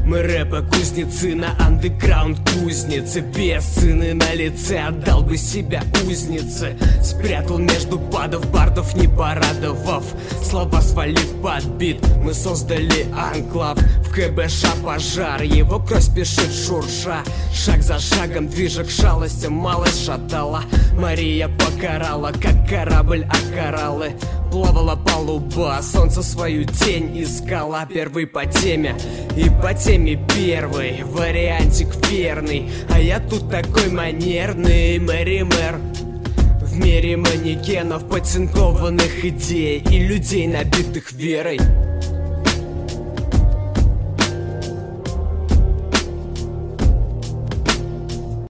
Мы рэпа кузнецы на андеграунд кузницы. Без цены на лице отдал бы себя узнице. Спрятал между падов бардов, не порадовав. Слова свалив под бит, мы создали анклав. В КБШ пожар, его кровь спешит шурша. Шаг за шагом движа к шалостям, малость шатала. Мария покарала, как корабль о кораллы. Плавала палуба, солнце свою тень искала. Первый по теме и по теме первый. Вариантик верный, а я тут такой манерный. Мэри Мэр. В мире манекенов, подцинкованных идей и людей, набитых верой.